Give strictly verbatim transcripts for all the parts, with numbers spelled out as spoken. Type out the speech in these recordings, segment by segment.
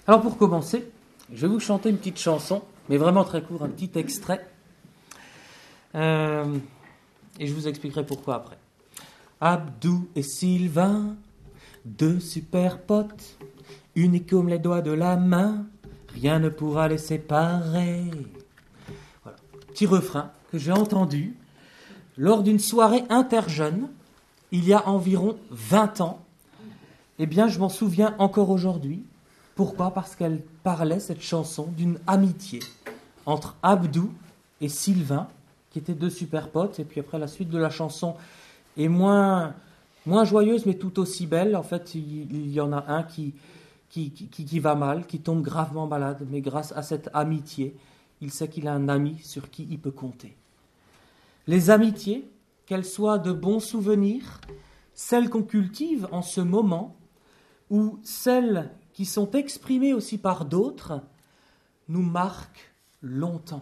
Alors pour commencer, je vais vous chanter une petite chanson, mais vraiment très court, un petit extrait. Euh, et je vous expliquerai pourquoi après. Abdou et Sylvain, deux super potes, unis comme les doigts de la main, rien ne pourra les séparer. Voilà. Petit refrain que j'ai entendu lors d'une soirée interjeune, il y a environ vingt ans. Eh bien, je m'en souviens encore aujourd'hui. Pourquoi ? Parce qu'elle parlait, cette chanson, d'une amitié entre Abdou et Sylvain, qui étaient deux super potes. Et puis après, la suite de la chanson est moins, moins joyeuse, mais tout aussi belle. En fait, il, il y en a un qui, qui, qui, qui va mal, qui tombe gravement malade. Mais grâce à cette amitié, il sait qu'il a un ami sur qui il peut compter. Les amitiés, qu'elles soient de bons souvenirs, celles qu'on cultive en ce moment, ou celles qui sont exprimées aussi par d'autres, nous marquent longtemps.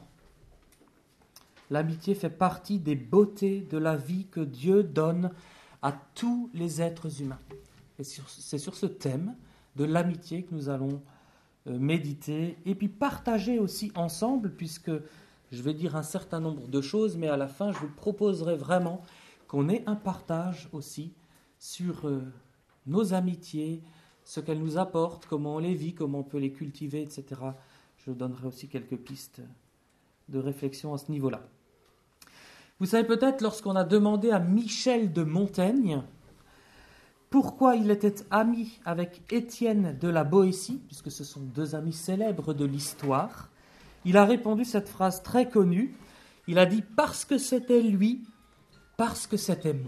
L'amitié fait partie des beautés de la vie que Dieu donne à tous les êtres humains. Et c'est sur ce thème de l'amitié que nous allons méditer et puis partager aussi ensemble, puisque je vais dire un certain nombre de choses, mais à la fin, je vous proposerai vraiment qu'on ait un partage aussi sur nos amitiés, ce qu'elles nous apportent, comment on les vit, comment on peut les cultiver, et cetera. Je donnerai aussi quelques pistes de réflexion à ce niveau-là. Vous savez peut-être, lorsqu'on a demandé à Michel de Montaigne pourquoi il était ami avec Étienne de la Boétie, puisque ce sont deux amis célèbres de l'histoire, il a répondu cette phrase très connue. Il a dit « parce que c'était lui, parce que c'était moi ».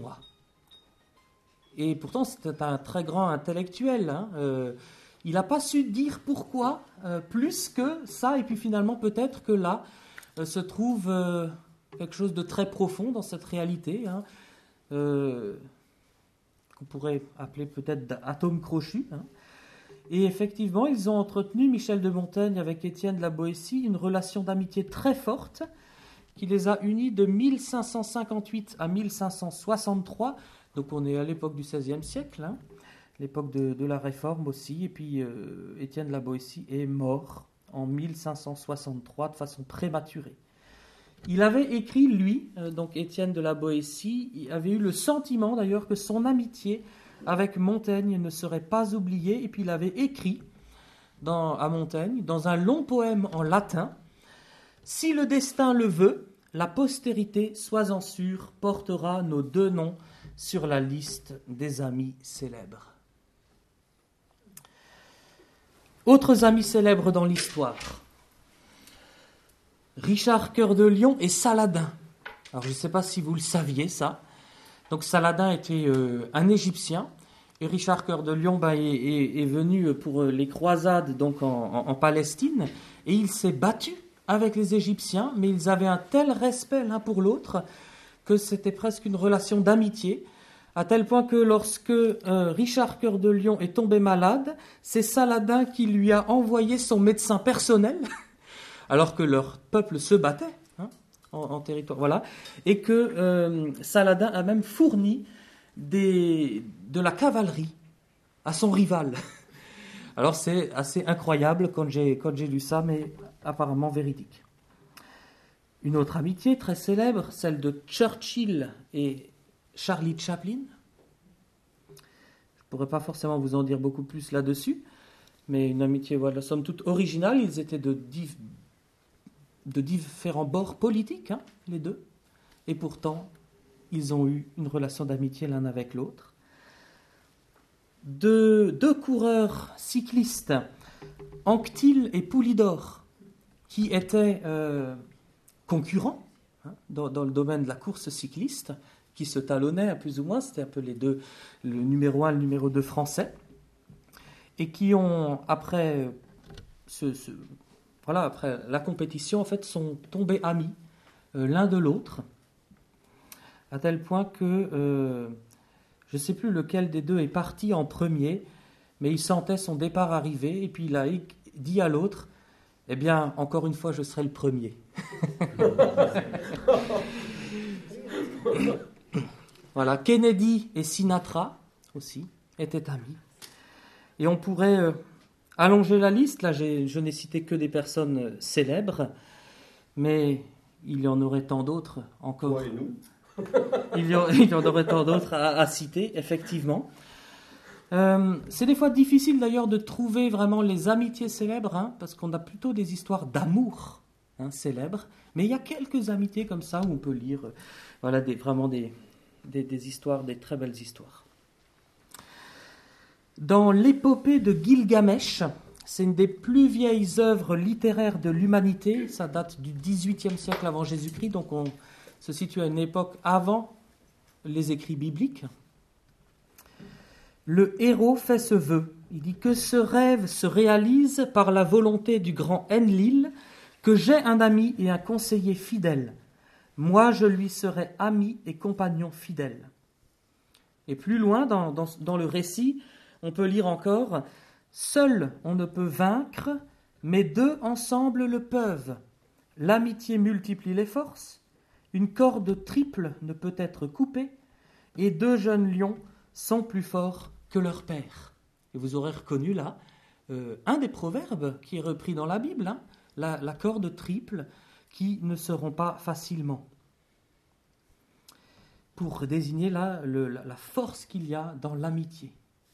Et pourtant, c'était un très grand intellectuel. Hein. Euh, il n'a pas su dire pourquoi, euh, plus que ça. Et puis finalement, peut-être que là euh, se trouve euh, quelque chose de très profond dans cette réalité, hein, euh, qu'on pourrait appeler peut-être d'atome crochu. Hein. Et effectivement, ils ont entretenu, Michel de Montaigne avec Étienne de la Boétie, une relation d'amitié très forte qui les a unis de mille cinq cent cinquante-huit à mille cinq cent soixante-trois. Donc on est à l'époque du seizième siècle, hein, l'époque de, de la Réforme aussi. Et puis euh, Étienne de la Boétie est mort en mille cinq cent soixante-trois de façon prématurée. Il avait écrit, lui, euh, donc Étienne de la Boétie, il avait eu le sentiment d'ailleurs que son amitié avec Montaigne ne serait pas oubliée. Et puis il avait écrit dans, à Montaigne, dans un long poème en latin, « Si le destin le veut, la postérité, sois-en sûr, portera nos deux noms sur la liste des amis célèbres. » Autres amis célèbres dans l'histoire. Richard Cœur de Lion et Saladin. Alors je ne sais pas si vous le saviez ça. Donc Saladin était euh, un Égyptien et Richard Cœur de Lion bah, est, est, est venu pour les croisades donc en, en, en Palestine et il s'est battu avec les Égyptiens, mais ils avaient un tel respect l'un pour l'autre que c'était presque une relation d'amitié, à tel point que lorsque euh, Richard Cœur de Lion est tombé malade, c'est Saladin qui lui a envoyé son médecin personnel, alors que leur peuple se battait hein, en, en territoire, voilà, et que euh, Saladin a même fourni des, de la cavalerie à son rival. Alors c'est assez incroyable quand j'ai, quand j'ai lu ça, mais apparemment véridique. Une autre amitié très célèbre, celle de Churchill et Charlie Chaplin. Je ne pourrais pas forcément vous en dire beaucoup plus là-dessus, mais une amitié, voilà, somme toute originale. Ils étaient de, div... de différents bords politiques, hein, les deux, et pourtant, ils ont eu une relation d'amitié l'un avec l'autre. De deux coureurs cyclistes, Anquetil et Poulidor, qui étaient euh, concurrents hein, dans, dans le domaine de la course cycliste, qui se talonnaient plus ou moins, c'était un peu les deux, le numéro un et le numéro deux français, et qui ont, après, ce, ce, voilà, après la compétition, en fait, sont tombés amis euh, l'un de l'autre, à tel point que euh, je ne sais plus lequel des deux est parti en premier, mais il sentait son départ arriver, et puis il a dit à l'autre, « Eh bien, encore une fois, je serai le premier. » Voilà, Kennedy et Sinatra aussi étaient amis. Et on pourrait euh, Allongez la liste, là j'ai, je n'ai cité que des personnes célèbres, mais il y en aurait tant d'autres encore. Moi et nous. il, y en, il y en aurait tant d'autres à, à citer, effectivement. Euh, c'est des fois difficile d'ailleurs de trouver vraiment les amitiés célèbres, hein, parce qu'on a plutôt des histoires d'amour hein, célèbres, mais il y a quelques amitiés comme ça où on peut lire euh, voilà, des, vraiment des, des, des histoires, des très belles histoires. Dans l'épopée de Gilgamesh, c'est une des plus vieilles œuvres littéraires de l'humanité, ça date du dix-huitième siècle avant Jésus-Christ, donc on se situe à une époque avant les écrits bibliques. Le héros fait ce vœu, il dit que ce rêve se réalise par la volonté du grand Enlil, que j'ai un ami et un conseiller fidèle. Moi je lui serai ami et compagnon fidèle. Et plus loin dans, dans, dans le récit, on peut lire encore « Seul on ne peut vaincre, mais deux ensemble le peuvent. L'amitié multiplie les forces, une corde triple ne peut être coupée, et deux jeunes lions sont plus forts que leur père. » Et vous aurez reconnu là euh, un des proverbes qui est repris dans la Bible, hein, la, la corde triple, qui ne se rompt pas facilement. Pour désigner là le, la, la force qu'il y a dans l'amitié.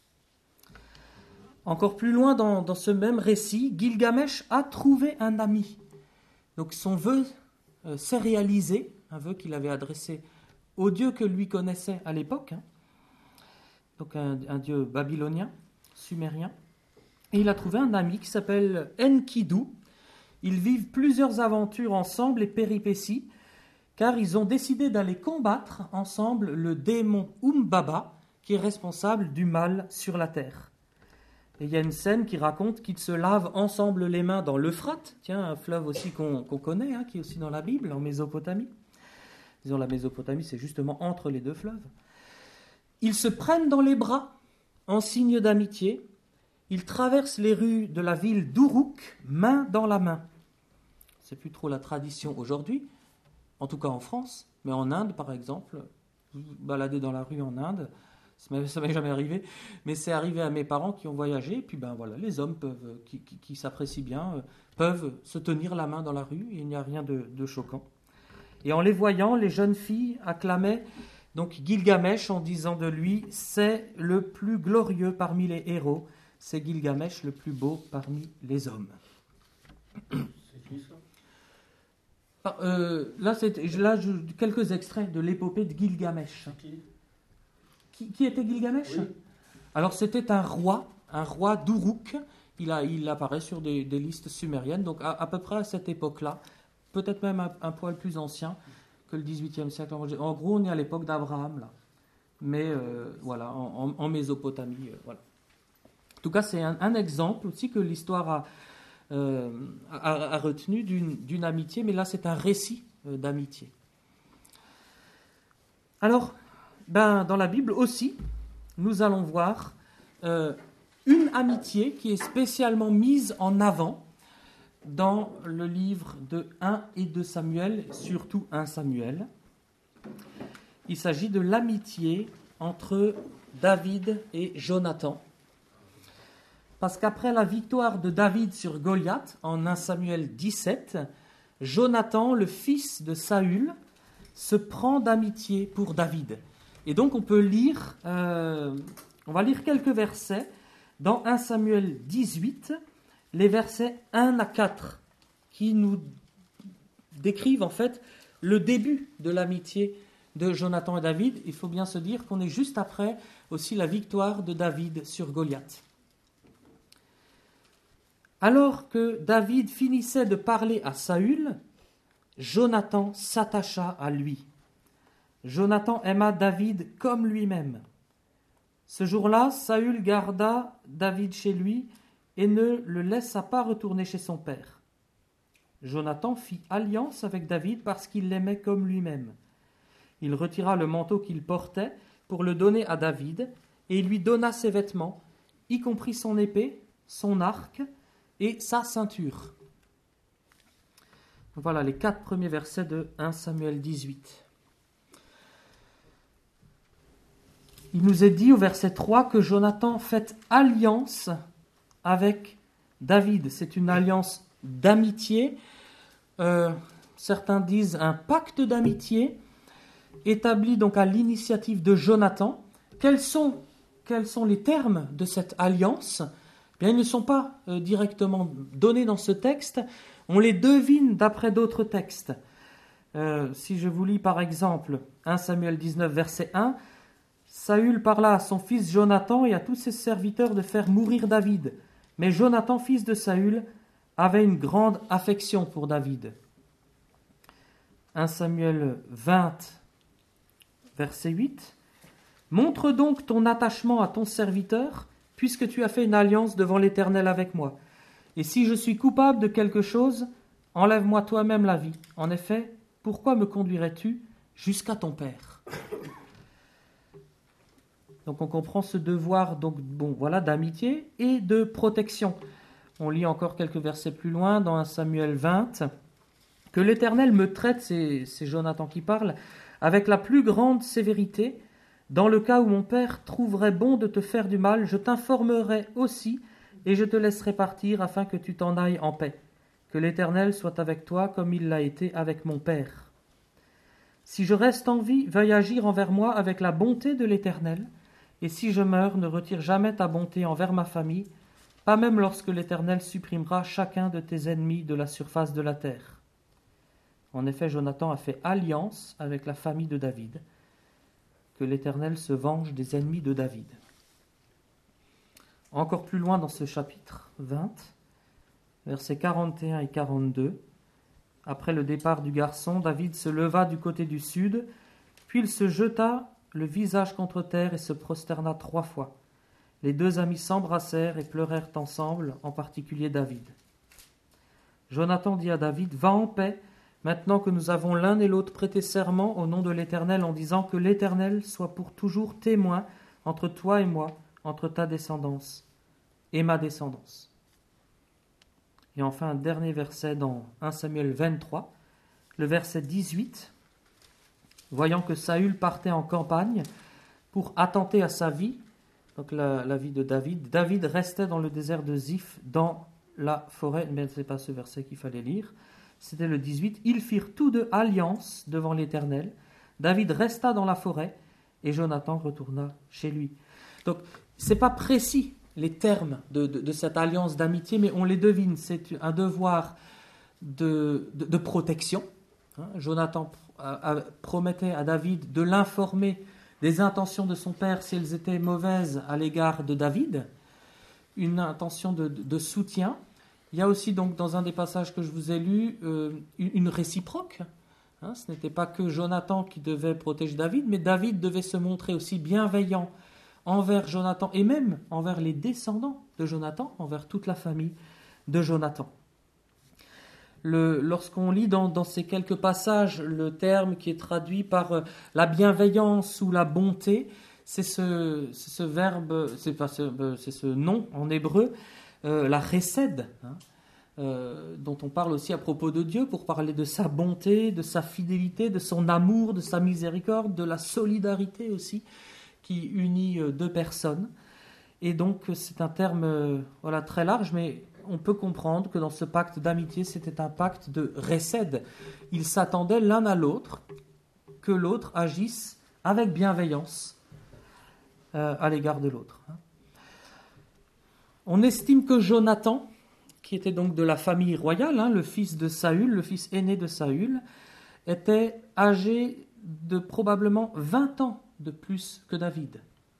Encore plus loin dans, dans ce même récit, Gilgamesh a trouvé un ami. Donc son vœu euh, s'est réalisé, un vœu qu'il avait adressé au dieu que lui connaissait à l'époque, hein. Donc un, un dieu babylonien, sumérien. Et il a trouvé un ami qui s'appelle Enkidu. Ils vivent plusieurs aventures ensemble et péripéties, car ils ont décidé d'aller combattre ensemble le démon Umbaba, qui est responsable du mal sur la terre. Et il y a une scène qui raconte qu'ils se lavent ensemble les mains dans l'Euphrate, tiens, un fleuve aussi qu'on, qu'on connaît, hein, qui est aussi dans la Bible, en Mésopotamie. Disons, la Mésopotamie, c'est justement entre les deux fleuves. Ils se prennent dans les bras en signe d'amitié. Ils traversent les rues de la ville d'Uruk, main dans la main. C'est plus trop la tradition aujourd'hui, en tout cas en France, mais en Inde, par exemple, vous vous baladez dans la rue en Inde, ça ne m'est jamais arrivé, mais c'est arrivé à mes parents qui ont voyagé, et puis ben voilà, les hommes peuvent, qui, qui, qui s'apprécient bien, peuvent se tenir la main dans la rue, et il n'y a rien de, de choquant. Et en les voyant, les jeunes filles acclamaient donc Gilgamesh en disant de lui « C'est le plus glorieux parmi les héros, c'est Gilgamesh le plus beau parmi les hommes. » C'est qui ça euh, Là, c'est, là je, quelques extraits de l'épopée de Gilgamesh. Qui Qui, qui était Gilgamesh ? Oui. Alors c'était un roi, un roi d'Uruk. Il, a, il apparaît sur des, des listes sumériennes, donc à, à peu près à cette époque-là, peut-être même un, un poil plus ancien que le dix-huitième siècle. En gros, on est à l'époque d'Abraham, là. Mais euh, voilà, en, en, en Mésopotamie. Euh, voilà. En tout cas, c'est un, un exemple aussi que l'histoire a, euh, a, a retenu d'une, d'une amitié, mais là, c'est un récit euh, d'amitié. Alors, ben, dans la Bible aussi, nous allons voir euh, une amitié qui est spécialement mise en avant dans le livre de un et deux Samuel, surtout un Samuel. Il s'agit de l'amitié entre David et Jonathan. Parce qu'après la victoire de David sur Goliath, en un Samuel dix-sept, Jonathan, le fils de Saül, se prend d'amitié pour David. Et donc on peut lire, euh, on va lire quelques versets dans un Samuel dix-huit, les versets un à quatre, qui nous décrivent en fait le début de l'amitié de Jonathan et David. Il faut bien se dire qu'on est juste après aussi la victoire de David sur Goliath. Alors que David finissait de parler à Saül, Jonathan s'attacha à lui. Jonathan aima David comme lui-même. Ce jour-là, Saül garda David chez lui et ne le laissa pas retourner chez son père. Jonathan fit alliance avec David parce qu'il l'aimait comme lui-même. Il retira le manteau qu'il portait pour le donner à David et il lui donna ses vêtements, y compris son épée, son arc et sa ceinture. Voilà les quatre premiers versets de un Samuel dix-huit. Il nous est dit au verset trois que Jonathan fait alliance avec David, c'est une alliance d'amitié. Euh, certains disent un pacte d'amitié établi donc à l'initiative de Jonathan. Quels sont, quels sont les termes de cette alliance ? Bien, ils ne sont pas euh, directement donnés dans ce texte. On les devine d'après d'autres textes. Euh, si je vous lis par exemple premier Samuel dix-neuf, verset un, Saül parla à son fils Jonathan et à tous ses serviteurs de faire mourir David. Mais Jonathan, fils de Saül, avait une grande affection pour David. premier Samuel vingt, verset huit. Montre donc ton attachement à ton serviteur, puisque tu as fait une alliance devant l'Éternel avec moi. Et si je suis coupable de quelque chose, enlève-moi toi-même la vie. En effet, pourquoi me conduirais-tu jusqu'à ton père ? Donc on comprend ce devoir donc, bon, voilà, d'amitié et de protection. On lit encore quelques versets plus loin dans premier Samuel vingt. « Que l'Éternel me traite, c'est, c'est Jonathan qui parle, avec la plus grande sévérité. Dans le cas où mon père trouverait bon de te faire du mal, je t'informerai aussi et je te laisserai partir afin que tu t'en ailles en paix. Que l'Éternel soit avec toi comme il l'a été avec mon père. Si je reste en vie, veuille agir envers moi avec la bonté de l'Éternel. Et si je meurs, ne retire jamais ta bonté envers ma famille, pas même lorsque l'Éternel supprimera chacun de tes ennemis de la surface de la terre. » En effet, Jonathan a fait alliance avec la famille de David. Que l'Éternel se venge des ennemis de David. Encore plus loin dans ce chapitre vingt, versets quarante et un et quarante-deux, après le départ du garçon, David se leva du côté du sud, puis il se jeta le visage contre terre et se prosterna trois fois. Les deux amis s'embrassèrent et pleurèrent ensemble, en particulier David. Jonathan dit à David, « Va en paix, maintenant que nous avons l'un et l'autre prêté serment au nom de l'Éternel, en disant que l'Éternel soit pour toujours témoin entre toi et moi, entre ta descendance et ma descendance. » Et enfin, un dernier verset dans premier Samuel vingt-trois, le verset dix-huit. Voyant que Saül partait en campagne pour attenter à sa vie, donc la, la vie de David, David restait dans le désert de Ziph, dans la forêt, mais ce n'est pas ce verset qu'il fallait lire, c'était le dix-huit. Ils firent tous deux alliance devant l'Éternel. David resta dans la forêt et Jonathan retourna chez lui. Donc, ce n'est pas précis les termes de, de, de cette alliance d'amitié, mais on les devine. C'est un devoir de, de, de protection. Hein, Jonathan a, a, promettait à David de l'informer des intentions de son père si elles étaient mauvaises à l'égard de David. Une intention de, de, de soutien. Il y a aussi donc dans un des passages que je vous ai lus euh, une, une réciproque. Hein, ce n'était pas que Jonathan qui devait protéger David, mais David devait se montrer aussi bienveillant envers Jonathan et même envers les descendants de Jonathan, envers toute la famille de Jonathan. Le, lorsqu'on lit dans, dans ces quelques passages le terme qui est traduit par euh, la bienveillance ou la bonté, c'est ce, c'est ce verbe, c'est, pas ce, c'est ce nom en hébreu, euh, la chesed, hein, euh, dont on parle aussi à propos de Dieu pour parler de sa bonté, de sa fidélité, de son amour, de sa miséricorde, de la solidarité aussi qui unit deux personnes. Et donc c'est un terme euh, voilà, très large, mais on peut comprendre que dans ce pacte d'amitié, c'était un pacte de chesed. Ils s'attendaient l'un à l'autre, que l'autre agisse avec bienveillance euh, à l'égard de l'autre. On estime que Jonathan, qui était donc de la famille royale, hein, le fils de Saül, le fils aîné de Saül, était âgé de probablement vingt ans de plus que David.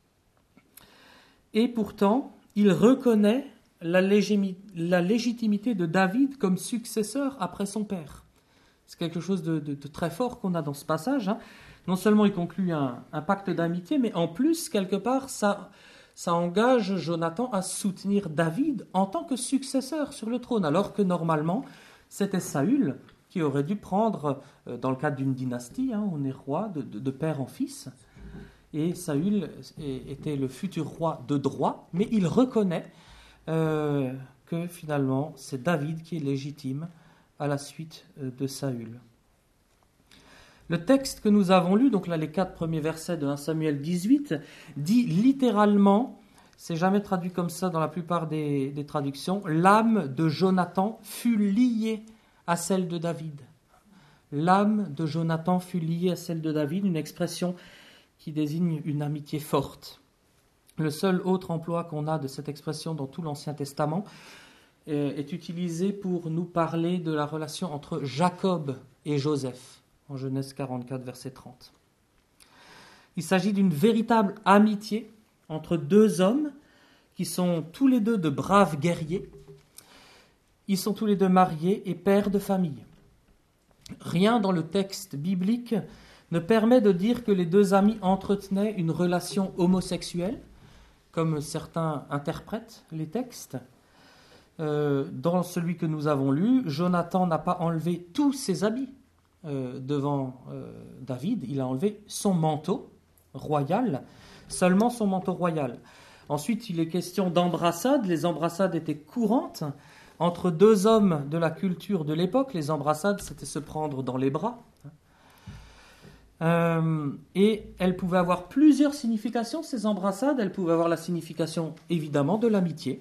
Et pourtant, il reconnaît la, légimi- la légitimité de David comme successeur après son père. C'est quelque chose de, de, de très fort qu'on a dans ce passage. Hein. Non seulement il conclut un, un pacte d'amitié, mais en plus, quelque part, ça, ça engage Jonathan à soutenir David en tant que successeur sur le trône, alors que normalement, c'était Saül qui aurait dû prendre, euh, dans le cadre d'une dynastie, hein, on est roi de, de, de père en fils, et Saül était le futur roi de droit, mais il reconnaît euh, que finalement c'est David qui est légitime à la suite de Saül. Le texte que nous avons lu, donc là les quatre premiers versets de premier Samuel dix-huit, dit littéralement c'est jamais traduit comme ça dans la plupart des, des traductions. L'âme de Jonathan fut liée à celle de David. L'âme de Jonathan fut liée à celle de David, une expression qui désigne une amitié forte. Le seul autre emploi qu'on a de cette expression dans tout l'Ancien Testament est utilisé pour nous parler de la relation entre Jacob et Joseph, en Genèse quarante-quatre, verset trente. Il s'agit d'une véritable amitié entre deux hommes qui sont tous les deux de braves guerriers. Ils sont tous les deux mariés et pères de famille. Rien dans le texte biblique ne permet de dire que les deux amis entretenaient une relation homosexuelle, comme certains interprètent les textes. Euh, dans celui que nous avons lu, Jonathan n'a pas enlevé tous ses habits euh, devant euh, David, il a enlevé son manteau royal, seulement son manteau royal. Ensuite, il est question d'embrassades. Les embrassades étaient courantes entre deux hommes de la culture de l'époque. Les embrassades, c'était se prendre dans les bras. Euh, et elles pouvaient avoir plusieurs significations, ces embrassades. Elles pouvaient avoir la signification, évidemment, de l'amitié,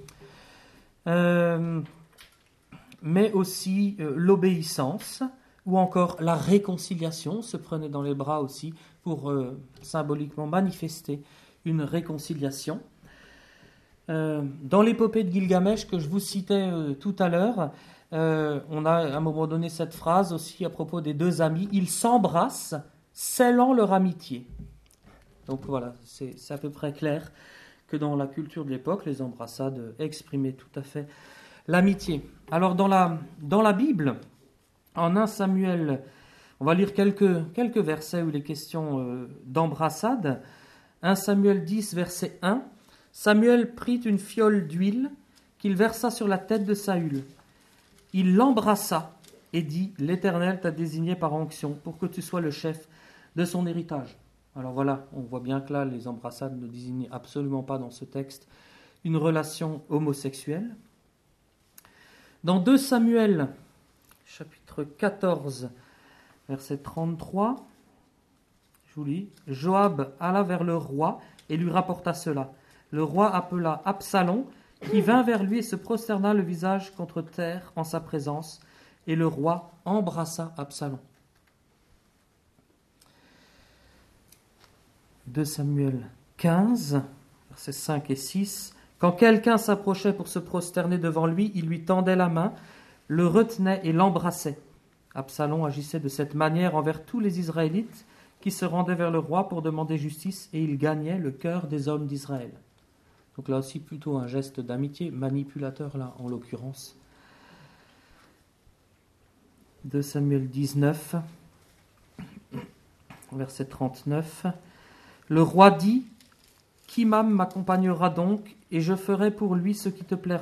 euh, mais aussi euh, l'obéissance, ou encore la réconciliation. Se prenait dans les bras aussi pour euh, symboliquement manifester une réconciliation. Euh, dans l'épopée de Gilgamesh que je vous citais euh, tout à l'heure, euh, on a à un moment donné cette phrase aussi à propos des deux amis, ils s'embrassent, scellant leur amitié. Donc voilà, c'est, c'est à peu près clair que dans la culture de l'époque, les embrassades exprimaient tout à fait l'amitié. Alors dans la, dans la Bible, en un Samuel, on va lire quelques, quelques versets où il est question euh, d'embrassade. un Samuel dix, verset un. Samuel prit une fiole d'huile qu'il versa sur la tête de Saül. Il l'embrassa et dit « L'Éternel t'a désigné par onction pour que tu sois le chef de son héritage. » Alors voilà, on voit bien que là, les embrassades ne désignent absolument pas dans ce texte une relation homosexuelle. Dans deux Samuel, chapitre quatorze, verset trente-trois, je vous lis, « Joab alla vers le roi et lui rapporta cela. Le roi appela Absalom, qui vint vers lui et se prosterna le visage contre terre en sa présence, et le roi embrassa Absalom. » deux Samuel quinze, versets cinq et six. Quand quelqu'un s'approchait pour se prosterner devant lui, il lui tendait la main, le retenait et l'embrassait. Absalom agissait de cette manière envers tous les Israélites qui se rendaient vers le roi pour demander justice, et il gagnait le cœur des hommes d'Israël. Donc là aussi plutôt un geste d'amitié, manipulateur là en l'occurrence. deux Samuel dix-neuf, verset trente-neuf. Le roi dit, « Qu'Imam m'accompagnera donc, et je ferai pour lui ce qui te plaira. »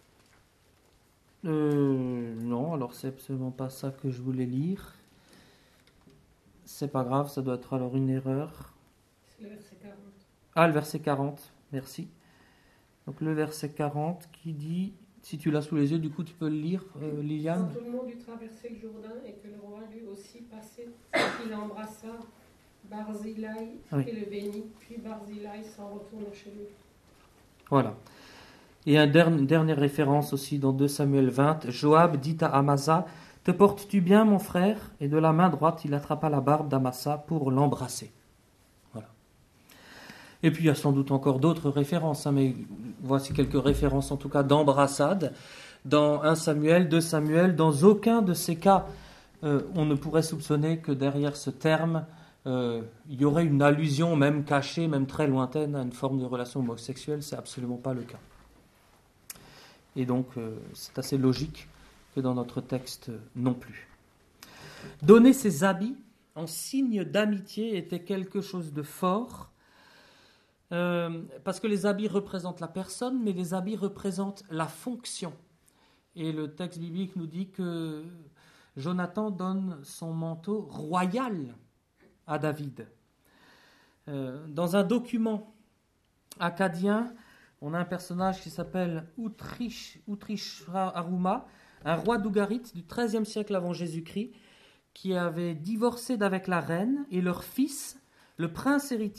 Euh, non, alors c'est absolument pas ça que je voulais lire. C'est pas grave, ça doit être alors une erreur. C'est le verset quarante. Ah, le verset quarante, merci. Donc le verset quarante qui dit, si tu l'as sous les yeux, du coup tu peux le lire, euh, Liliane. Quand tout le monde eut traversé le Jourdain et que le roi lui aussi passé, il embrassa Barzillai oui. et le bénit, puis Barzillai s'en retourna chez lui. Voilà. Et une dernière, dernière référence aussi dans deux Samuel vingt, Joab dit à Amasa, « Te portes-tu bien, mon frère ?» Et de la main droite, il attrapa la barbe d'Amasa pour l'embrasser. Voilà. Et puis il y a sans doute encore d'autres références, hein, mais voici quelques références en tout cas d'embrassade. Dans un Samuel, deux Samuel, dans aucun de ces cas, euh, on ne pourrait soupçonner que derrière ce terme, euh, il y aurait une allusion, même cachée, même très lointaine, à une forme de relation homosexuelle. C'est absolument pas le cas. Et donc, euh, c'est assez logique que dans notre texte, euh, non plus. Donner ses habits en signe d'amitié était quelque chose de fort, euh, parce que les habits représentent la personne, mais les habits représentent la fonction. Et le texte biblique nous dit que Jonathan donne son manteau royal à David. Euh, dans un document akkadien, on a un personnage qui s'appelle Utrish, Utrishra-Aruma, un roi d'Ougarit du treizième siècle avant Jésus-Christ, qui avait divorcé d'avec la reine, et leur fils, le prince héritier,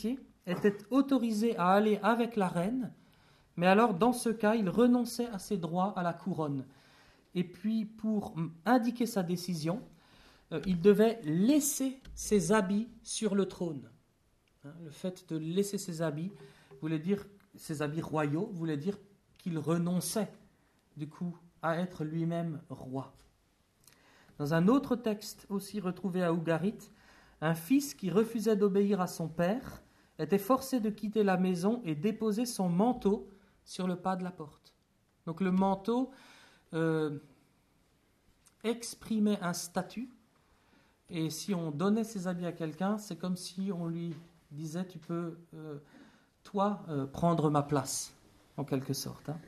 était autorisé à aller avec la reine, mais alors dans ce cas, il renonçait à ses droits à la couronne. Et puis pour indiquer sa décision, euh, il devait laisser ses habits sur le trône. Hein, le fait de laisser ses habits voulait dire, ses habits royaux voulait dire qu'il renonçait du coup à être lui-même roi. Dans un autre texte aussi retrouvé à Ougarit, un fils qui refusait d'obéir à son père était forcé de quitter la maison et déposer son manteau sur le pas de la porte. Donc le manteau euh, exprimait un statut, et si on donnait ses habits à quelqu'un, c'est comme si on lui disait « tu peux, euh, toi, euh, prendre ma place », en quelque sorte. Hein.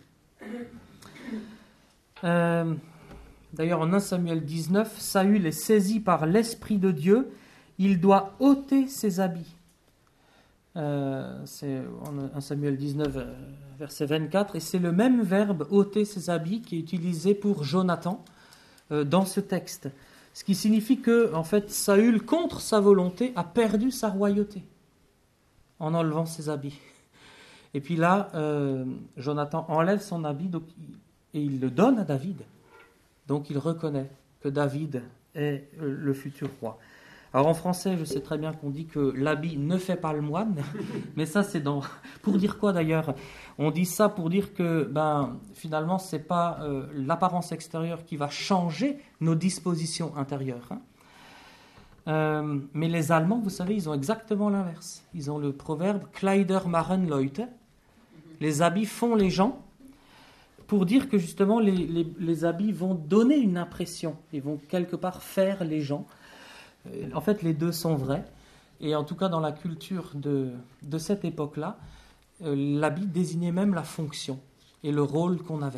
Euh, d'ailleurs, en un Samuel dix-neuf, Saül est saisi par l'Esprit de Dieu, il doit ôter ses habits. Euh, c'est en un Samuel dix-neuf, verset vingt-quatre, et c'est le même verbe « ôter ses habits » qui est utilisé pour Jonathan euh, dans ce texte. Ce qui signifie que, en fait, Saül, contre sa volonté, a perdu sa royauté en enlevant ses habits. Et puis là, euh, Jonathan enlève son habit donc, et il le donne à David. Donc il reconnaît que David est euh, le futur roi. Alors en français, je sais très bien qu'on dit que l'habit ne fait pas le moine, mais ça c'est dans... Pour dire quoi d'ailleurs ? On dit ça pour dire que ben, finalement, ce n'est pas euh, l'apparence extérieure qui va changer nos dispositions intérieures. Hein. Euh, mais les Allemands, vous savez, ils ont exactement l'inverse. Ils ont le proverbe « Kleider machen Leute ». Les habits font les gens, pour dire que justement les, les, les habits vont donner une impression, ils vont quelque part faire les gens. En fait, les deux sont vrais. Et en tout cas, dans la culture de, de cette époque-là, euh, l'habit désignait même la fonction et le rôle qu'on avait.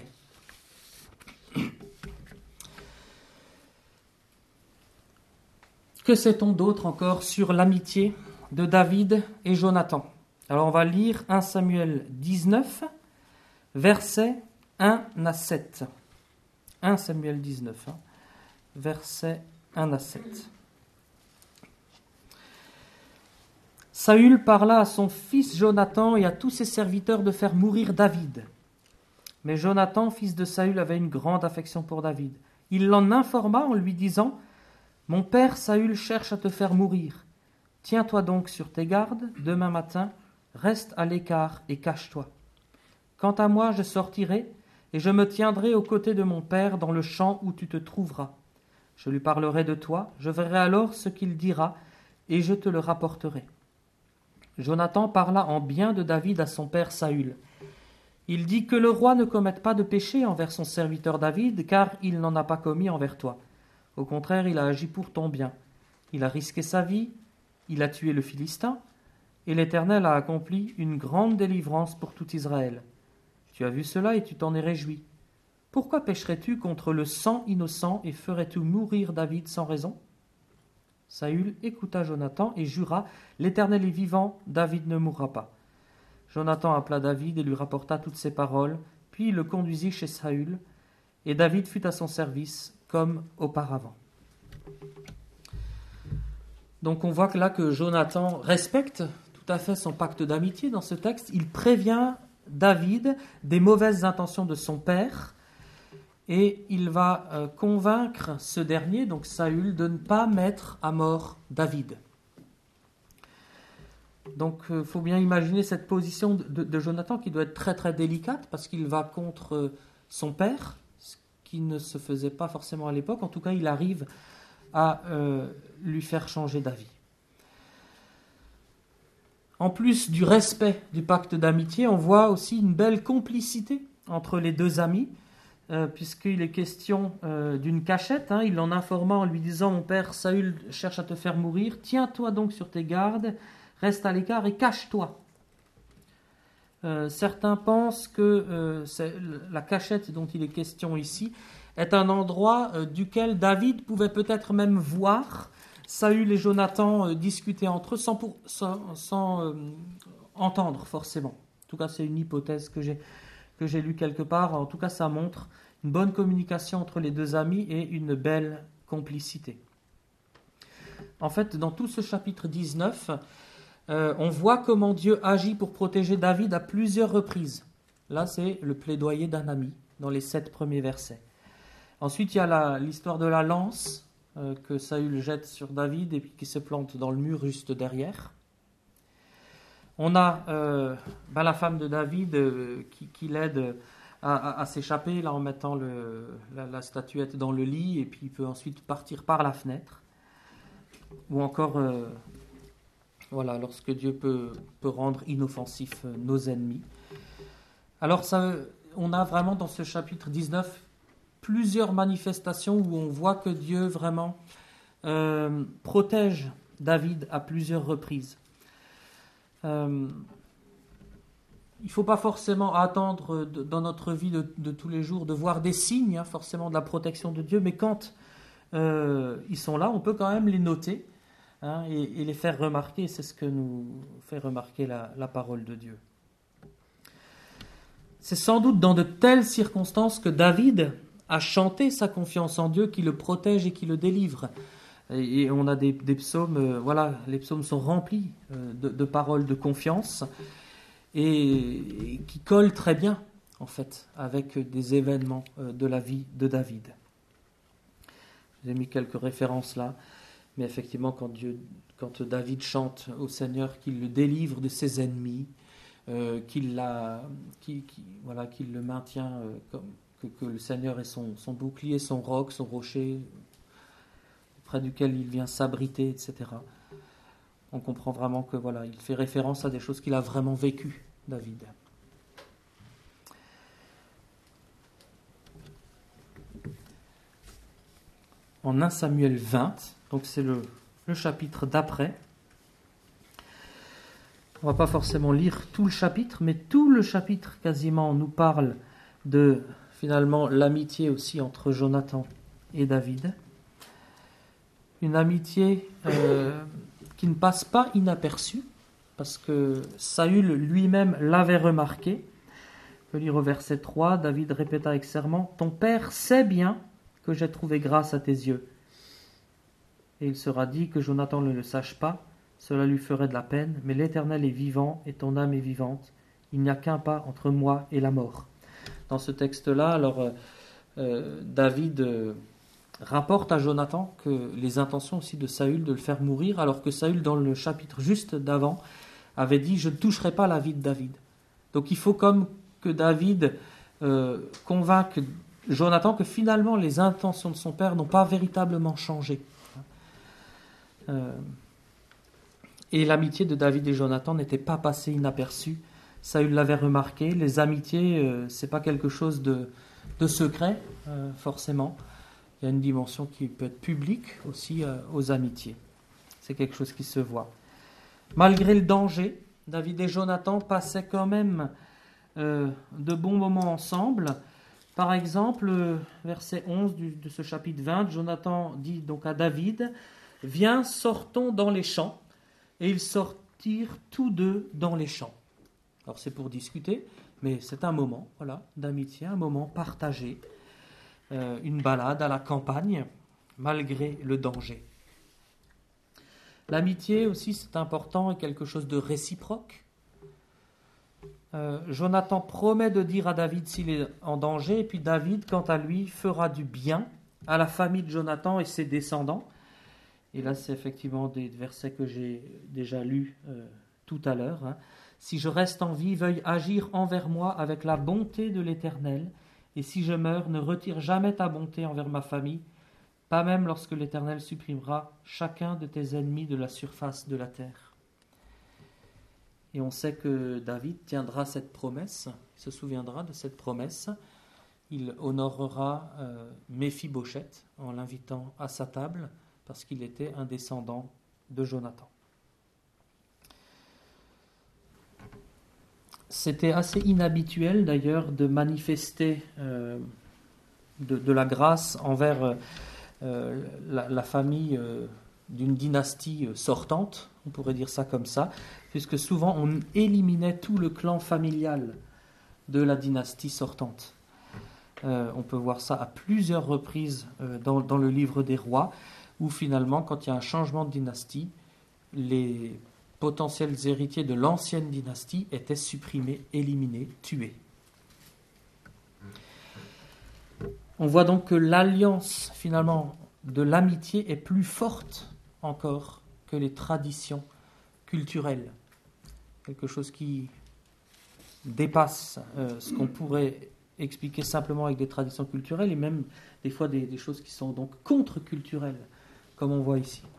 Que sait-on d'autre encore sur l'amitié de David et Jonathan ? Alors, on va lire un Samuel dix-neuf, versets un à sept. un Samuel dix-neuf, hein, versets un à sept. Saül parla à son fils Jonathan et à tous ses serviteurs de faire mourir David. Mais Jonathan, fils de Saül, avait une grande affection pour David. Il l'en informa en lui disant « Mon père Saül cherche à te faire mourir. Tiens-toi donc sur tes gardes, demain matin, reste à l'écart et cache-toi. Quant à moi, je sortirai et je me tiendrai aux côtés de mon père dans le champ où tu te trouveras. Je lui parlerai de toi, je verrai alors ce qu'il dira et je te le rapporterai. » Jonathan parla en bien de David à son père Saül. Il dit que le roi ne commette pas de péché envers son serviteur David, car il n'en a pas commis envers toi. Au contraire, il a agi pour ton bien. Il a risqué sa vie, il a tué le Philistin, et l'Éternel a accompli une grande délivrance pour tout Israël. Tu as vu cela et tu t'en es réjoui. Pourquoi pécherais-tu contre le sang innocent et ferais-tu mourir David sans raison ? Saül écouta Jonathan et jura « L'Éternel est vivant, David ne mourra pas. » Jonathan appela David et lui rapporta toutes ces paroles, puis il le conduisit chez Saül, et David fut à son service comme auparavant. Donc on voit que là que Jonathan respecte tout à fait son pacte d'amitié dans ce texte. Il prévient David des mauvaises intentions de son père, et il va euh, convaincre ce dernier, donc Saül, de ne pas mettre à mort David. Donc il euh, faut bien imaginer cette position de, de, de Jonathan qui doit être très très délicate parce qu'il va contre euh, son père, ce qui ne se faisait pas forcément à l'époque. En tout cas, il arrive à euh, lui faire changer d'avis. En plus du respect du pacte d'amitié, on voit aussi une belle complicité entre les deux amis, Euh, puisqu'il est question euh, d'une cachette, hein, il en informa en lui disant « Mon père Saül cherche à te faire mourir, tiens-toi donc sur tes gardes, reste à l'écart et cache-toi. Euh, » Certains pensent que euh, c'est, la cachette dont il est question ici est un endroit euh, duquel David pouvait peut-être même voir Saül et Jonathan euh, discuter entre eux sans, pour, sans, sans euh, entendre forcément. En tout cas, c'est une hypothèse que j'ai que j'ai lu quelque part. En tout cas, ça montre une bonne communication entre les deux amis et une belle complicité. En fait, dans tout ce chapitre dix-neuf, euh, on voit comment Dieu agit pour protéger David à plusieurs reprises. Là, c'est le plaidoyer d'un ami dans les sept premiers versets. Ensuite, il y a la, l'histoire de la lance euh, que Saül jette sur David et puis qui se plante dans le mur juste derrière. On a euh, ben, la femme de David euh, qui, qui l'aide à, à, à s'échapper là, en mettant le, la, la statuette dans le lit, et puis il peut ensuite partir par la fenêtre. Ou encore, euh, voilà, lorsque Dieu peut, peut rendre inoffensifs euh, nos ennemis. Alors, ça, on a vraiment dans ce chapitre dix-neuf plusieurs manifestations où on voit que Dieu vraiment euh, protège David à plusieurs reprises. Euh, il ne faut pas forcément attendre de, dans notre vie de, de tous les jours de voir des signes, hein, forcément de la protection de Dieu, mais quand euh, ils sont là, on peut quand même les noter hein, et, et les faire remarquer. C'est ce que nous fait remarquer la, la parole de Dieu. C'est sans doute dans de telles circonstances que David a chanté sa confiance en Dieu qui le protège et qui le délivre. Et, et on a des, des psaumes, euh, voilà, les psaumes sont remplis euh, de, de paroles de confiance et, et qui collent très bien, en fait, avec des événements euh, de la vie de David. J'ai mis quelques références là, mais effectivement, quand, Dieu, quand David chante au Seigneur qu'il le délivre de ses ennemis, euh, qu'il, la, qu'il, qu'il, voilà, qu'il le maintient euh, comme Que, que le Seigneur est son, son bouclier, son roc, son rocher, auprès duquel il vient s'abriter, et cetera. On comprend vraiment que voilà, il fait référence à des choses qu'il a vraiment vécues, David. En premier Samuel vingt, donc c'est le, le chapitre d'après. On ne va pas forcément lire tout le chapitre, mais tout le chapitre quasiment nous parle de finalement l'amitié aussi entre Jonathan et David. Une amitié euh, qui ne passe pas inaperçue, parce que Saül lui-même l'avait remarqué. On peut lire au verset trois, David répéta avec serment, « Ton père sait bien que j'ai trouvé grâce à tes yeux. » Et il sera dit que Jonathan ne le sache pas, cela lui ferait de la peine, mais l'Éternel est vivant et ton âme est vivante. Il n'y a qu'un pas entre moi et la mort. Dans ce texte-là, alors euh, euh, David euh, rapporte à Jonathan que les intentions aussi de Saül de le faire mourir, alors que Saül, dans le chapitre juste d'avant, avait dit « Je ne toucherai pas la vie de David ». Donc il faut comme que David euh, convainque Jonathan que finalement les intentions de son père n'ont pas véritablement changé. Euh, et l'amitié de David et Jonathan n'était pas passée inaperçue. Saül l'avait remarqué, les amitiés, euh, c'est pas quelque chose de, de secret, euh, forcément. Il y a une dimension qui peut être publique aussi euh, aux amitiés. C'est quelque chose qui se voit. Malgré le danger, David et Jonathan passaient quand même euh, de bons moments ensemble. Par exemple, verset onze du, de ce chapitre vingt, Jonathan dit donc à David, « Viens, sortons dans les champs. » Et ils sortirent tous deux dans les champs. Alors c'est pour discuter, mais c'est un moment voilà, d'amitié, un moment partagé, euh, une balade à la campagne, malgré le danger. L'amitié aussi, c'est important, et quelque chose de réciproque. Euh, Jonathan promet de dire à David s'il est en danger, et puis David, quant à lui, fera du bien à la famille de Jonathan et ses descendants. Et là, c'est effectivement des versets que j'ai déjà lus euh, tout à l'heure. Hein. Si je reste en vie, veuille agir envers moi avec la bonté de l'Éternel. Et si je meurs, ne retire jamais ta bonté envers ma famille, pas même lorsque l'Éternel supprimera chacun de tes ennemis de la surface de la terre. Et on sait que David tiendra cette promesse, il se souviendra de cette promesse. Il honorera euh, Méphibosheth en l'invitant à sa table, parce qu'il était un descendant de Jonathan. C'était assez inhabituel d'ailleurs de manifester euh, de, de la grâce envers euh, la, la famille euh, d'une dynastie sortante, on pourrait dire ça comme ça, puisque souvent on éliminait tout le clan familial de la dynastie sortante. Euh, on peut voir ça à plusieurs reprises euh, dans, dans le livre des rois, où finalement, quand il y a un changement de dynastie, les, potentiels héritiers de l'ancienne dynastie étaient supprimés, éliminés, tués. On voit donc que l'alliance, finalement, de l'amitié est plus forte encore que les traditions culturelles. Quelque chose qui dépasse euh, ce qu'on pourrait expliquer simplement avec des traditions culturelles, et même des fois des, des choses qui sont donc contre-culturelles, comme on voit ici.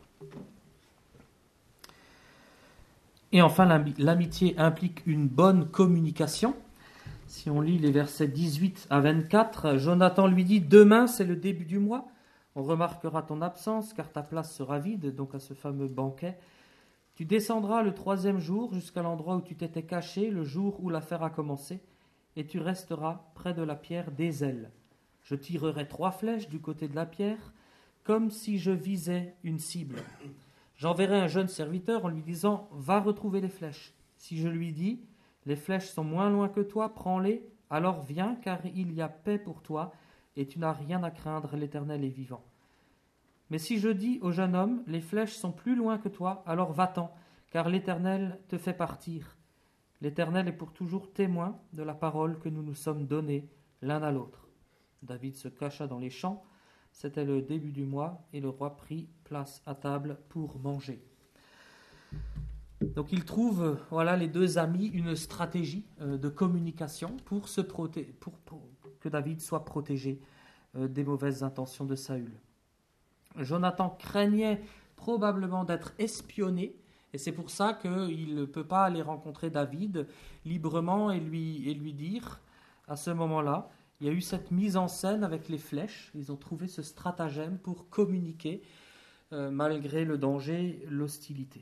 Et enfin, l'amitié implique une bonne communication. Si on lit les versets dix-huit à vingt-quatre, Jonathan lui dit « Demain, c'est le début du mois. On remarquera ton absence, car ta place sera vide. » Donc à ce fameux banquet. « Tu descendras le troisième jour jusqu'à l'endroit où tu t'étais caché, le jour où l'affaire a commencé, et tu resteras près de la pierre d'Ézel. Je tirerai trois flèches du côté de la pierre, comme si je visais une cible. J'enverrai un jeune serviteur en lui disant « Va retrouver les flèches. » Si je lui dis « Les flèches sont moins loin que toi, prends-les, alors viens, car il y a paix pour toi, et tu n'as rien à craindre, l'Éternel est vivant. Mais si je dis au jeune homme « Les flèches sont plus loin que toi, alors va-t'en, car l'Éternel te fait partir. » L'Éternel est pour toujours témoin de la parole que nous nous sommes donnée l'un à l'autre. David se cacha dans les champs. C'était le début du mois et le roi prit place à table pour manger. Donc il trouve, voilà, les deux amis, une stratégie euh, de communication pour, se proté- pour, pour que David soit protégé euh, des mauvaises intentions de Saül. Jonathan craignait probablement d'être espionné, et c'est pour ça qu'il ne peut pas aller rencontrer David librement et lui, et lui dire, à ce moment-là, il y a eu cette mise en scène avec les flèches. Ils ont trouvé ce stratagème pour communiquer euh, malgré le danger, l'hostilité.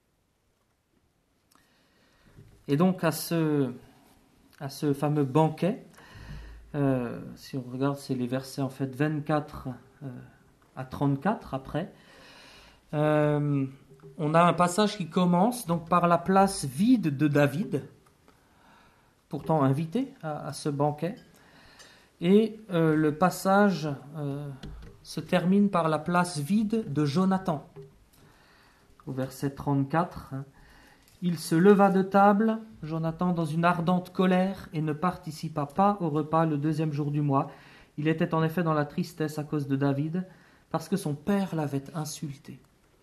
Et donc à ce, à ce fameux banquet, euh, si on regarde, c'est les versets en fait vingt-quatre euh, à trente-quatre après, euh, on a un passage qui commence donc par la place vide de David, pourtant invité à, à ce banquet. Et euh, le passage euh, se termine par la place vide de Jonathan. Au verset trente-quatre, hein, il se leva de table, Jonathan, dans une ardente colère, et ne participa pas au repas le deuxième jour du mois. Il était en effet dans la tristesse à cause de David, parce que son père l'avait insulté.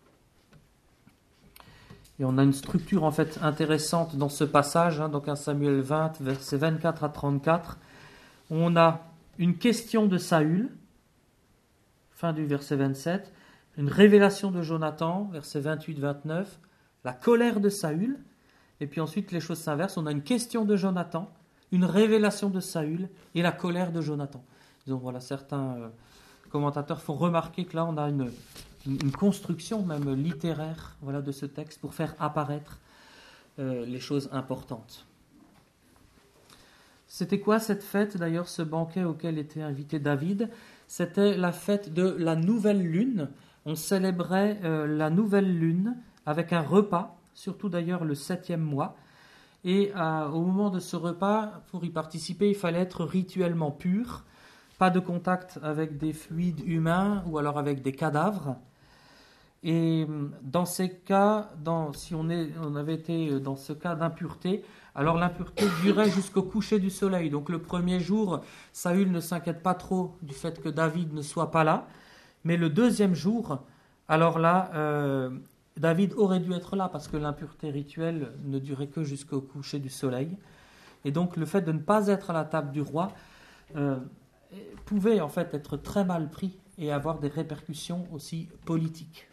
Et on a une structure en fait intéressante dans ce passage, hein, donc un Samuel vingt, versets vingt-quatre à trente-quatre. On a une question de Saül, fin du verset vingt-sept, une révélation de Jonathan, versets vingt-huit à vingt-neuf, la colère de Saül, et puis ensuite les choses s'inversent, on a une question de Jonathan, une révélation de Saül et la colère de Jonathan. Donc voilà, certains euh, commentateurs font remarquer que là on a une, une, une construction même littéraire, voilà, de ce texte pour faire apparaître euh, les choses importantes. C'était quoi cette fête, d'ailleurs, ce banquet auquel était invité David? C'était la fête de la nouvelle lune. On célébrait euh, la nouvelle lune avec un repas, surtout d'ailleurs le septième mois. Et euh, au moment de ce repas, pour y participer, il fallait être rituellement pur, pas de contact avec des fluides humains ou alors avec des cadavres. Et dans ces cas, dans, si on, est, on avait été dans ce cas d'impureté, alors l'impureté durait jusqu'au coucher du soleil. Donc le premier jour, Saül ne s'inquiète pas trop du fait que David ne soit pas là. Mais le deuxième jour, alors là, euh, David aurait dû être là parce que l'impureté rituelle ne durait que jusqu'au coucher du soleil. Et donc le fait de ne pas être à la table du roi euh, pouvait en fait être très mal pris et avoir des répercussions aussi politiques.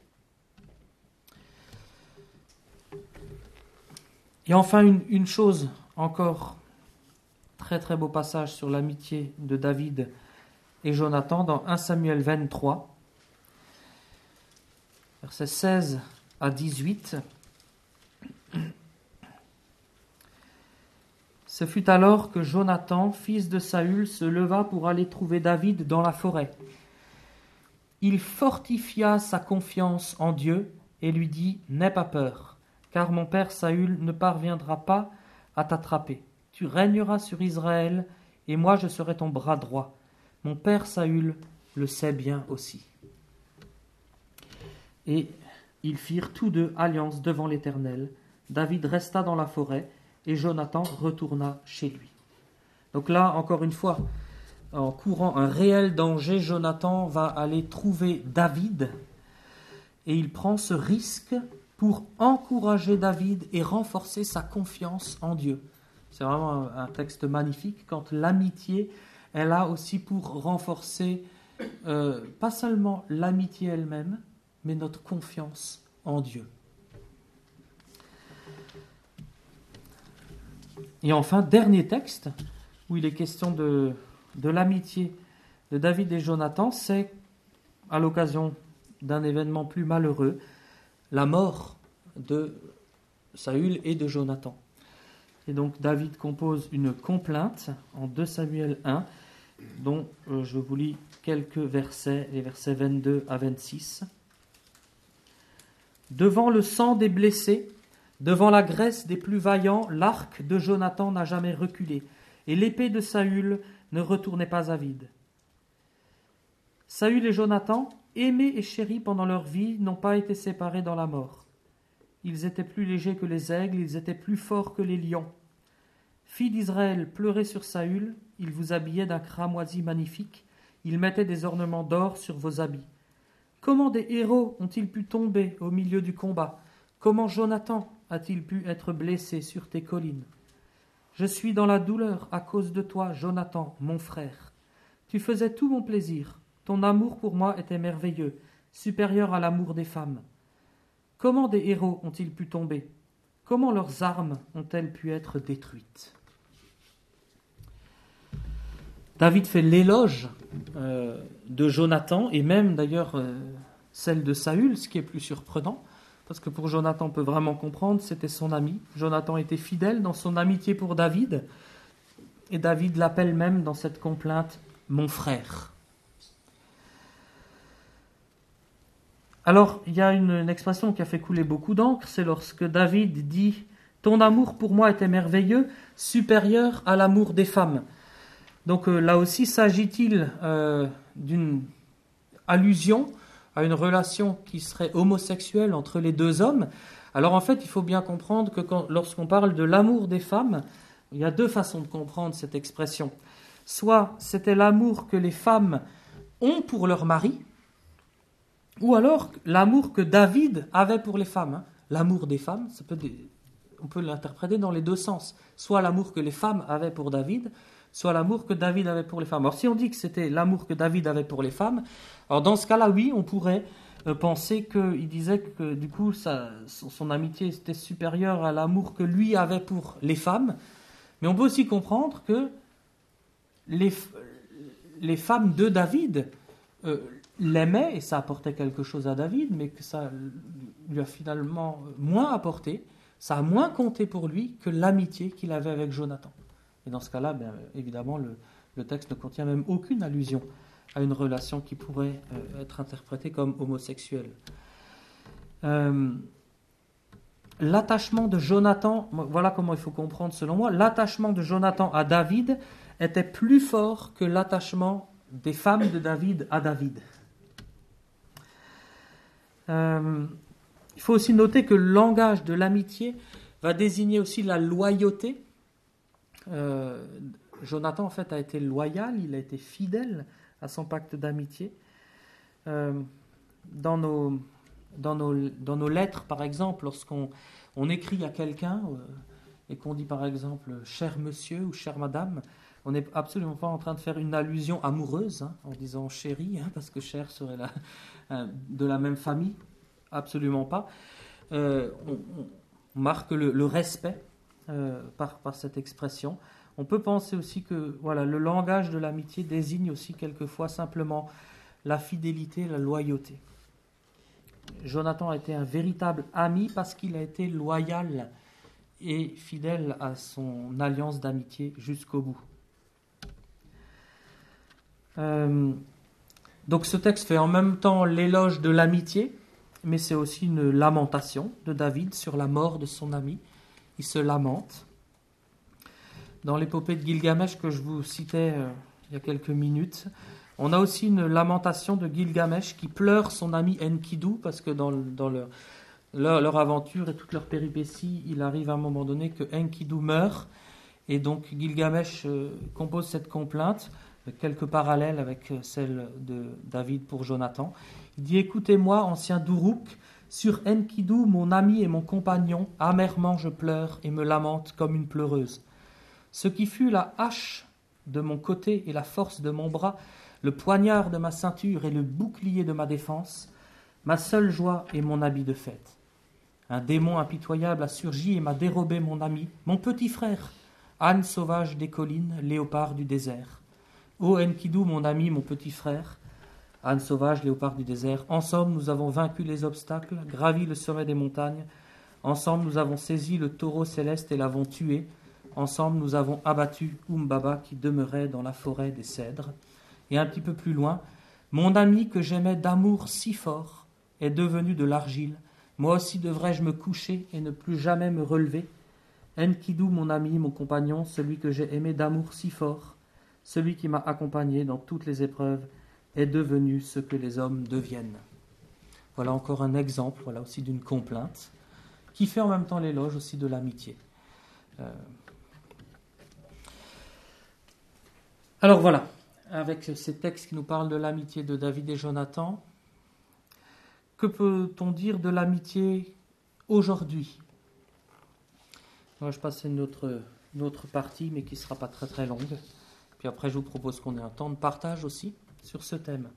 Et enfin, une, une chose encore, très très beau passage sur l'amitié de David et Jonathan dans un Samuel vingt-trois, versets seize à dix-huit. Ce fut alors que Jonathan, fils de Saül, se leva pour aller trouver David dans la forêt. Il fortifia sa confiance en Dieu et lui dit « N'aie pas peur, car mon père Saül ne parviendra pas à t'attraper. Tu régneras sur Israël, et moi je serai ton bras droit. Mon père Saül le sait bien aussi. » Et ils firent tous deux alliance devant l'Éternel, David resta dans la forêt et Jonathan retourna chez lui. Donc là, encore une fois, en courant un réel danger, Jonathan va aller trouver David et il prend ce risque pour encourager David et renforcer sa confiance en Dieu. C'est vraiment un texte magnifique quand l'amitié est là aussi pour renforcer euh, pas seulement l'amitié elle-même, mais notre confiance en Dieu. Et enfin, dernier texte où il est question de, de l'amitié de David et Jonathan, c'est à l'occasion d'un événement plus malheureux, la mort de Saül et de Jonathan. Et donc David compose une complainte en deux Samuel un, dont euh, je vous lis quelques versets, les versets vingt-deux à vingt-six. Devant le sang des blessés, devant la graisse des plus vaillants, l'arc de Jonathan n'a jamais reculé, et l'épée de Saül ne retournait pas à vide. Saül et Jonathan, aimés et chéris pendant leur vie, n'ont pas été séparés dans la mort. Ils étaient plus légers que les aigles, ils étaient plus forts que les lions. Filles d'Israël, pleurez sur Saül, il vous habillait d'un cramoisi magnifique, il mettait des ornements d'or sur vos habits. Comment des héros ont-ils pu tomber au milieu du combat? Comment Jonathan a-t-il pu être blessé sur tes collines? Je suis dans la douleur à cause de toi, Jonathan, mon frère. Tu faisais tout mon plaisir. Ton amour pour moi était merveilleux, supérieur à l'amour des femmes. Comment des héros ont-ils pu tomber? Comment leurs armes ont-elles pu être détruites? David fait l'éloge euh, de Jonathan, et même d'ailleurs euh, celle de Saül, ce qui est plus surprenant, parce que pour Jonathan, on peut vraiment comprendre, c'était son ami. Jonathan était fidèle dans son amitié pour David, et David l'appelle même dans cette complainte « mon frère ». Alors, il y a une, une expression qui a fait couler beaucoup d'encre, c'est lorsque David dit « Ton amour pour moi était merveilleux, supérieur à l'amour des femmes ». Donc euh, là aussi, s'agit-il euh, d'une allusion à une relation qui serait homosexuelle entre les deux hommes? Alors en fait, il faut bien comprendre que quand, lorsqu'on parle de l'amour des femmes, il y a deux façons de comprendre cette expression. Soit c'était l'amour que les femmes ont pour leur mari, ou alors l'amour que David avait pour les femmes. Hein. L'amour des femmes, ça peut, on peut l'interpréter dans les deux sens. Soit l'amour que les femmes avaient pour David, soit l'amour que David avait pour les femmes. Alors si on dit que c'était l'amour que David avait pour les femmes, alors dans ce cas-là, oui, on pourrait euh, penser qu'il disait que du coup, ça, son, son amitié était supérieure à l'amour que lui avait pour les femmes. Mais on peut aussi comprendre que les, les femmes de David euh, l'aimaient, et ça apportait quelque chose à David, mais que ça lui a finalement moins apporté, ça a moins compté pour lui que l'amitié qu'il avait avec Jonathan. Et dans ce cas-là, bien évidemment, le, le texte ne contient même aucune allusion à une relation qui pourrait euh, être interprétée comme homosexuelle. Euh, l'attachement de Jonathan, voilà comment il faut comprendre selon moi, l'attachement de Jonathan à David était plus fort que l'attachement des femmes de David à David. Euh, il faut aussi noter que le langage de l'amitié va désigner aussi la loyauté. Euh, Jonathan en fait a été loyal, il a été fidèle à son pacte d'amitié. Euh, dans, nos, dans, nos, dans nos lettres, par exemple, lorsqu'on on écrit à quelqu'un euh, et qu'on dit par exemple « cher monsieur » ou « chère madame », on n'est absolument pas en train de faire une allusion amoureuse, hein, en disant « chérie hein, », parce que « cher » serait la, euh, de la même famille, absolument pas. Euh, on, on marque le, le respect euh, par, par cette expression. On peut penser aussi que voilà, le langage de l'amitié désigne aussi quelquefois simplement la fidélité, la loyauté. Jonathan a été un véritable ami parce qu'il a été loyal et fidèle à son alliance d'amitié jusqu'au bout. Euh, donc ce texte fait en même temps l'éloge de l'amitié, mais c'est aussi une lamentation de David sur la mort de son ami. Il se lamente. Dans l'épopée de Gilgamesh que je vous citais euh, il y a quelques minutes, on a aussi une lamentation de Gilgamesh qui pleure son ami Enkidu, parce que dans, le, dans, le, leur, leur aventure et toutes leurs péripéties, il arrive à un moment donné que Enkidu meurt, et donc Gilgamesh euh, compose cette complainte, avec quelques parallèles avec celle de David pour Jonathan. Il dit « Écoutez-moi, ancien Dourouk, sur Enkidu, mon ami et mon compagnon, amèrement je pleure et me lamente comme une pleureuse. Ce qui fut la hache de mon côté et la force de mon bras, le poignard de ma ceinture et le bouclier de ma défense, ma seule joie est mon habit de fête. Un démon impitoyable a surgi et m'a dérobé mon ami, mon petit frère, âne sauvage des collines, léopard du désert. Ô Enkidu, mon ami, mon petit frère, âne sauvage, léopard du désert, ensemble nous avons vaincu les obstacles, gravi le sommet des montagnes, ensemble nous avons saisi le taureau céleste et l'avons tué, ensemble nous avons abattu Umbaba qui demeurait dans la forêt des cèdres. Et un petit peu plus loin, mon ami que j'aimais d'amour si fort est devenu de l'argile, moi aussi devrais-je me coucher et ne plus jamais me relever. Enkidu, mon ami, mon compagnon, celui que j'ai aimé d'amour si fort, celui qui m'a accompagné dans toutes les épreuves, est devenu ce que les hommes deviennent. » Voilà encore un exemple, voilà aussi d'une complainte, qui fait en même temps l'éloge aussi de l'amitié. Euh... Alors voilà, avec ces textes qui nous parlent de l'amitié de David et Jonathan, que peut-on dire de l'amitié aujourd'hui ? Moi, je passe à une autre, une autre partie, mais qui ne sera pas très très longue. Puis après, je vous propose qu'on ait un temps de partage aussi sur ce thème.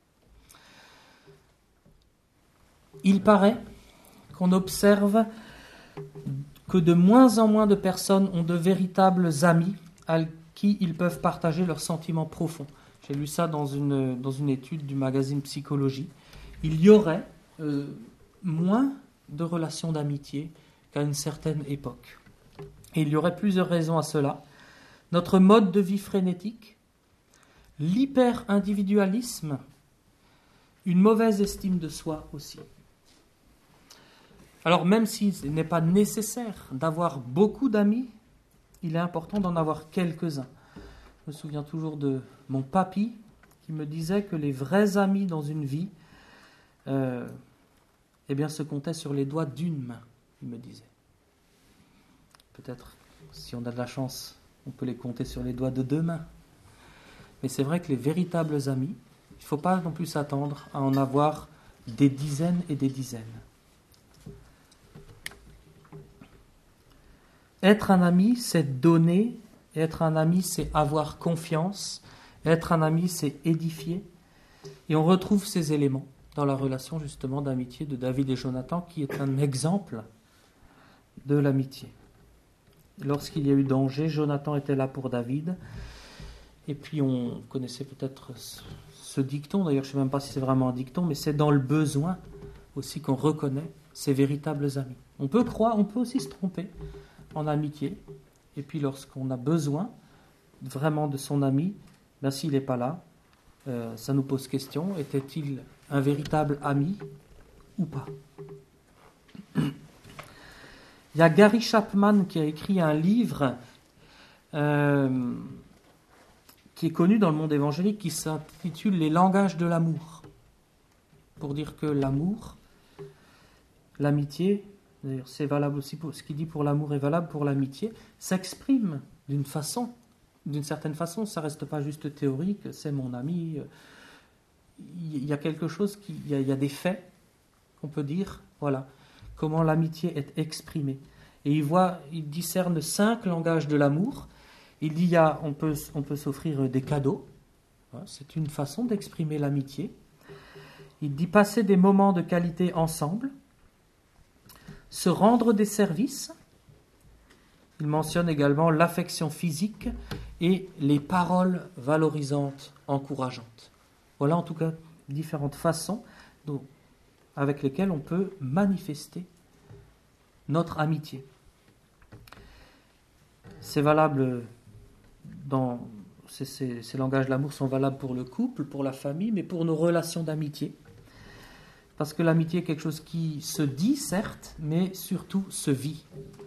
Il paraît qu'on observe que de moins en moins de personnes ont de véritables amis à qui ils peuvent partager leurs sentiments profonds. J'ai lu ça dans une, dans une étude du magazine Psychologie. Il y aurait euh, moins de relations d'amitié qu'à une certaine époque. Et il y aurait plusieurs raisons à cela. Notre mode de vie frénétique, l'hyper-individualisme, une mauvaise estime de soi aussi. Alors même s'il n'est pas nécessaire d'avoir beaucoup d'amis, il est important d'en avoir quelques-uns. Je me souviens toujours de mon papy qui me disait que les vrais amis dans une vie euh, eh bien, se comptaient sur les doigts d'une main, il me disait. Peut-être, si on a de la chance, on peut les compter sur les doigts de deux mains. Mais c'est vrai que les véritables amis, il ne faut pas non plus s'attendre à en avoir des dizaines et des dizaines. Être un ami, c'est donner. Être un ami, c'est avoir confiance. Être un ami, c'est édifier. Et on retrouve ces éléments dans la relation justement d'amitié de David et Jonathan, qui est un exemple de l'amitié. Lorsqu'il y a eu danger, Jonathan était là pour David. Et puis on connaissait peut-être ce dicton, d'ailleurs je ne sais même pas si c'est vraiment un dicton, mais c'est dans le besoin aussi qu'on reconnaît ses véritables amis. On peut croire, on peut aussi se tromper en amitié. Et puis lorsqu'on a besoin vraiment de son ami, ben s'il n'est pas là, euh, ça nous pose question. Était-il un véritable ami ou pas ? Il y a Gary Chapman qui a écrit un livre euh, qui est connu dans le monde évangélique, qui s'intitule « Les langages de l'amour ». Pour dire que l'amour, l'amitié, d'ailleurs c'est valable aussi pour ce qu'il dit pour l'amour est valable pour l'amitié, s'exprime d'une façon, d'une certaine façon, ça ne reste pas juste théorique, c'est mon ami. Il y a quelque chose, qui, il y a, il y a des faits qu'on peut dire, voilà, comment l'amitié est exprimée. Et il voit, il discerne cinq langages de l'amour. Il dit, il y a, on peut, on peut s'offrir des cadeaux. C'est une façon d'exprimer l'amitié. Il dit passer des moments de qualité ensemble, se rendre des services. Il mentionne également l'affection physique et les paroles valorisantes, encourageantes. Voilà en tout cas différentes façons dont, avec lesquelles on peut manifester notre amitié. C'est valable dans ces, ces, ces langages de l'amour sont valables pour le couple, pour la famille, mais pour nos relations d'amitié. Parce que l'amitié est quelque chose qui se dit, certes, mais surtout se vit.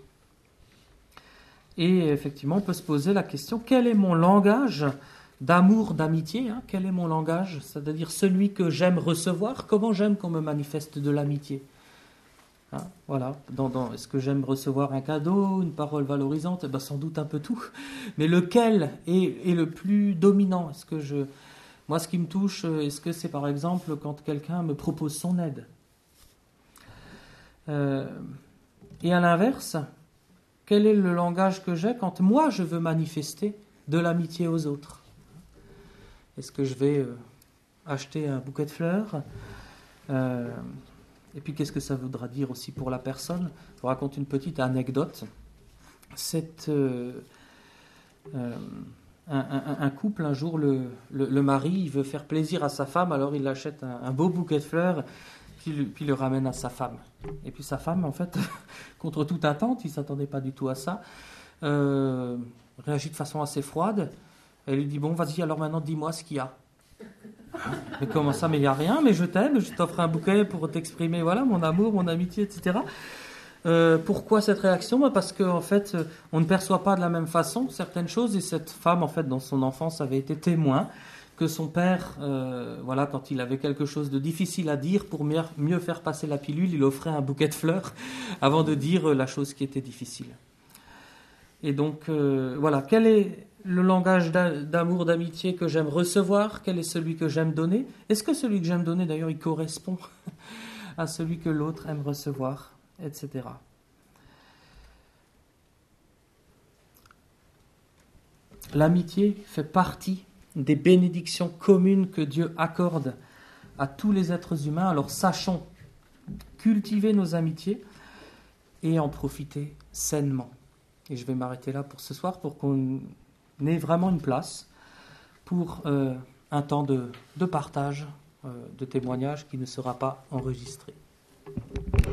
Et effectivement, on peut se poser la question, quel est mon langage d'amour, d'amitié, hein, quel est mon langage, c'est-à-dire celui que j'aime recevoir, comment j'aime qu'on me manifeste de l'amitié. Hein, voilà. Dans, dans, est-ce que j'aime recevoir un cadeau, une parole valorisante? Eh ben, sans doute un peu tout. Mais lequel est, est le plus dominant? Est-ce que je... Moi, ce qui me touche, est-ce que c'est par exemple quand quelqu'un me propose son aide? euh, Et à l'inverse, quel est le langage que j'ai quand moi je veux manifester de l'amitié aux autres? Est-ce que je vais euh, acheter un bouquet de fleurs? euh, Et puis qu'est-ce que ça voudra dire aussi pour la personne? Je vous raconte une petite anecdote. C'est euh, euh, un, un, un couple, un jour, le, le, le mari il veut faire plaisir à sa femme, alors il achète un, un beau bouquet de fleurs, puis, puis le ramène à sa femme. Et puis sa femme, en fait, contre toute attente, il ne s'attendait pas du tout à ça, euh, réagit de façon assez froide. Elle lui dit, bon, vas-y, alors maintenant, dis-moi ce qu'il y a. Mais comment ça? Mais il n'y a rien, mais je t'aime, je t'offre un bouquet pour t'exprimer, voilà, mon amour, mon amitié, et cetera. Euh, pourquoi cette réaction? Parce qu'en fait, on ne perçoit pas de la même façon certaines choses, et cette femme, en fait, dans son enfance, avait été témoin que son père, euh, voilà, quand il avait quelque chose de difficile à dire, pour mieux, mieux faire passer la pilule, il offrait un bouquet de fleurs avant de dire la chose qui était difficile. Et donc, euh, voilà, quel est le langage d'amour, d'amitié que j'aime recevoir? Quel est celui que j'aime donner? Est-ce que celui que j'aime donner, d'ailleurs, il correspond à celui que l'autre aime recevoir, et cetera. L'amitié fait partie des bénédictions communes que Dieu accorde à tous les êtres humains. Alors sachons cultiver nos amitiés et en profiter sainement. Et je vais m'arrêter là pour ce soir pour qu'on ait vraiment une place pour euh, un temps de, de partage, euh, de témoignage qui ne sera pas enregistré.